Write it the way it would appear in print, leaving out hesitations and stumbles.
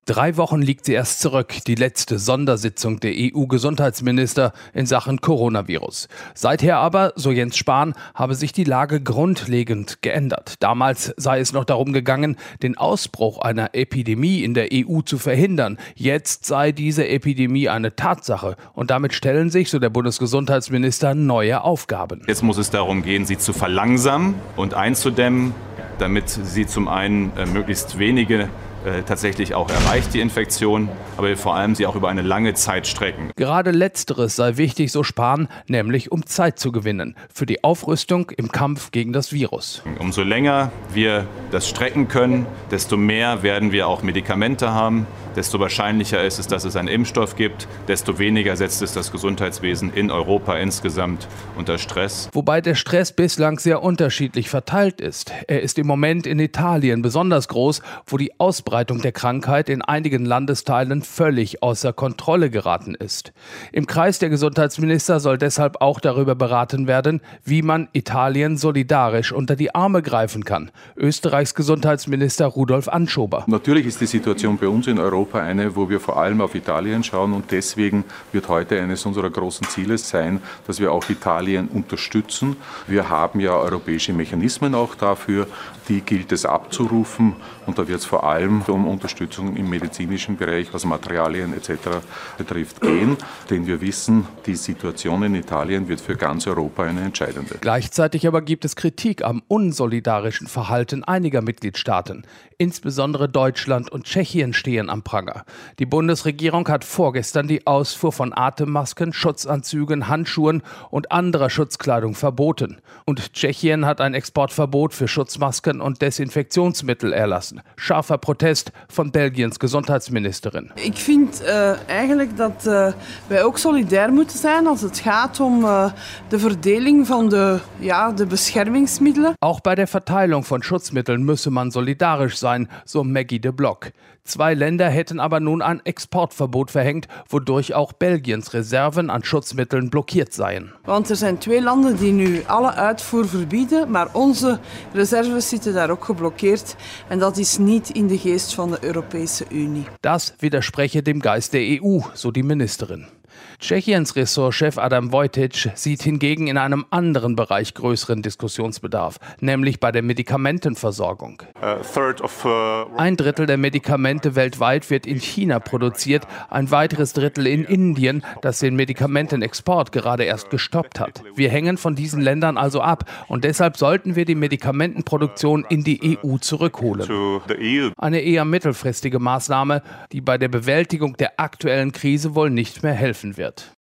3 Wochen liegt sie erst zurück, die letzte Sondersitzung der EU-Gesundheitsminister in Sachen Coronavirus. Seither aber, so Jens Spahn, habe sich die Lage grundlegend geändert. Damals sei es noch darum gegangen, den Ausbruch einer Epidemie in der EU zu verhindern. Jetzt sei diese Epidemie eine Tatsache und damit stellen sich, so der Bundesgesundheitsminister, neue Aufgaben. Jetzt muss es darum gehen, sie zu verlangsamen und einzudämmen, damit sie zum einen möglichst wenige tatsächlich auch erreicht, die Infektion, aber vor allem sie auch über eine lange Zeit strecken. Gerade Letzteres sei wichtig, so Spahn, nämlich um Zeit zu gewinnen für die Aufrüstung im Kampf gegen das Virus. Umso länger wir das strecken können, desto mehr werden wir auch Medikamente haben, desto wahrscheinlicher ist es, dass es einen Impfstoff gibt, desto weniger setzt es das Gesundheitswesen in Europa insgesamt unter Stress. Wobei der Stress bislang sehr unterschiedlich verteilt ist. Er ist im Moment in Italien besonders groß, wo die Ausbreitung der Krankheit in einigen Landesteilen völlig außer Kontrolle geraten ist. Im Kreis der Gesundheitsminister soll deshalb auch darüber beraten werden, wie man Italien solidarisch unter die Arme greifen kann. Österreichs Gesundheitsminister Rudolf Anschober. Natürlich ist die Situation bei uns in Europa eine, wo wir vor allem auf Italien schauen, und deswegen wird heute eines unserer großen Ziele sein, dass wir auch Italien unterstützen. Wir haben ja europäische Mechanismen auch dafür, die gilt es abzurufen, und da wird es vor allem um Unterstützung im medizinischen Bereich, was Materialien etc. betrifft, gehen. Denn wir wissen, die Situation in Italien wird für ganz Europa eine entscheidende. Gleichzeitig aber gibt es Kritik am unsolidarischen Verhalten einiger Mitgliedstaaten. Insbesondere Deutschland und Tschechien stehen am Pranger. Die Bundesregierung hat vorgestern die Ausfuhr von Atemmasken, Schutzanzügen, Handschuhen und anderer Schutzkleidung verboten. Und Tschechien hat ein Exportverbot für Schutzmasken und Desinfektionsmittel erlassen. Scharfer Protest von Belgiens Gesundheitsministerin. Ik vind eigenlijk dat wij ook solidair moeten zijn als het gaat om de verdeling van de beschermingsmiddelen. Auch bei der Verteilung von Schutzmitteln müsse man solidarisch sein, so Maggie de Block. 2 Länder hätten aber nun ein Exportverbot verhängt, wodurch auch Belgiens Reserven an Schutzmitteln blockiert seien. Want er zijn 2 landen die nu alle uitvoer verbieden, maar onze reserves zitten daar ook geblokkeerd. En dat is niet in de geest van de Europese Unie. Das widerspreche dem Geist der EU, so die Ministerin. Tschechiens Ressortchef Adam Vojtič sieht hingegen in einem anderen Bereich größeren Diskussionsbedarf, nämlich bei der Medikamentenversorgung. 1/3 der Medikamente weltweit wird in China produziert, ein weiteres Drittel in Indien, das den Medikamentenexport gerade erst gestoppt hat. Wir hängen von diesen Ländern also ab und deshalb sollten wir die Medikamentenproduktion in die EU zurückholen. Eine eher mittelfristige Maßnahme, die bei der Bewältigung der aktuellen Krise wohl nicht mehr helfen wird.